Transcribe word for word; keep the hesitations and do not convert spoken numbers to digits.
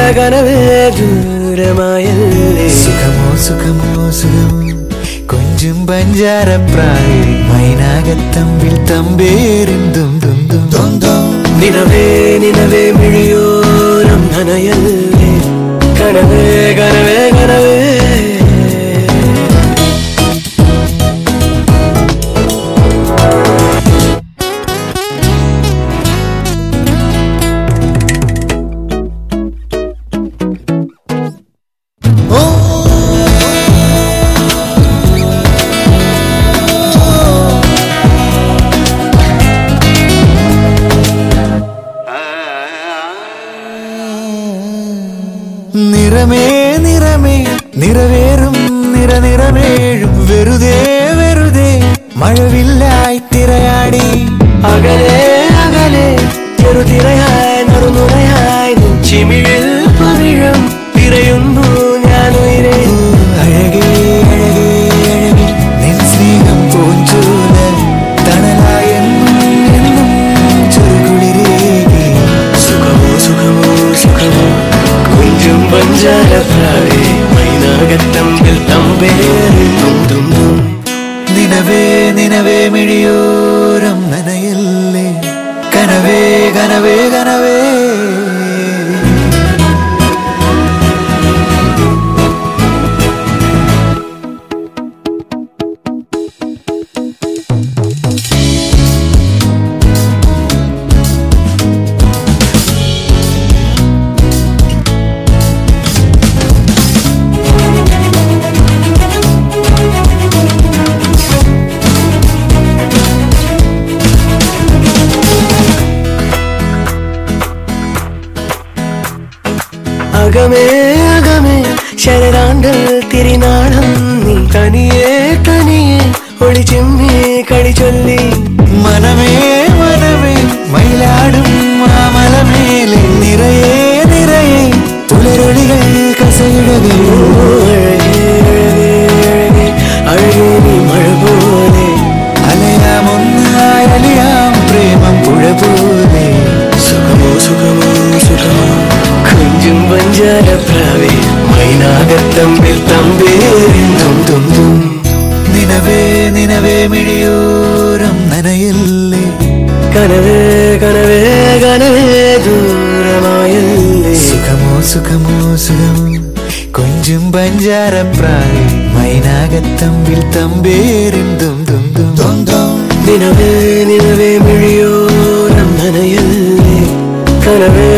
കനവേ ദൂരമായല്ലേ സുഖമോ സുഖമോ സുഖമോ കൊഞ്ചും പഞ്ചാരപ്രായ മൈനാകത്തമ്പിൽ തമ്പേറിന്തും തും തും തും തും നിനവേ നിനവേ മിഴിയോരം നനയല്ലേ കനവേ കനവേ കനവേ നിറമേ നിറമേ നിറവേറും നിറ നിറമേഴും വെറുതെ വെറുതെ മഴവില്ലായി തിരയാടി അകലെ അകലെ ചെറുതിരയായി നറുനുറയായി ചിമിഴിൽ പവിഴം തിരയുന്നു ഞാനുയരെ അഴകേ അഴകേ അഴകേ നിൻ സ്നേഹം പൂഞ്ചോല തണലായെന്നും എന്നും ചെറുകുളിരേകി സുഖമോ സുഖമോ സുഖമോ കൊഞ്ചും പഞ്ചാരപ്രാവേ മൈനാകത്തമ്പിൽ തമ്പേറിന്തും തും തും നിനവേ നിനവേ മിഴിയോരം നനയല്ലേ കനവേ കനവേ കനവേ അകമേ അകമേ ശരരാണ്ടൽ തിരിനാളം നീ തനിയെ തനിയെ ഒളിച്ചെമ്മേ കളി ചൊല്ലി മനമേ മനമേ മയിലാടും മാമലമേലെ നിറയെ നിറയെ പുലരൊളികൾ കസയിടകേ അഴകേ അഴകേ അഴകേ നീ മഴ പോലെ അലയാമൊന്നായി അലിയാം പ്രേമം പുഴ പോലെ സുഖമോ സുഖമോ സുഖമോ കൊഞ്ചും പഞ്ചാരപ്രാവേ മൈനാകത്തമ്പിൽ തമ്പേറിന്തും തും തും നിനവേ നിനവേ മിഴിയോരം നനയല്ലേ കനവേ കനവേ കനവേ ദൂരമായല്ലേ സുഖമോ സുഖമോ സുഖമോ കൊഞ്ചും പഞ്ചാരപ്രായ മൈനാകത്തമ്പിൽ തമ്പേറിന്തും തും തും തും തും നിനവേ നിനവേ മിഴിയോരം നനയല്ലേ കനവേ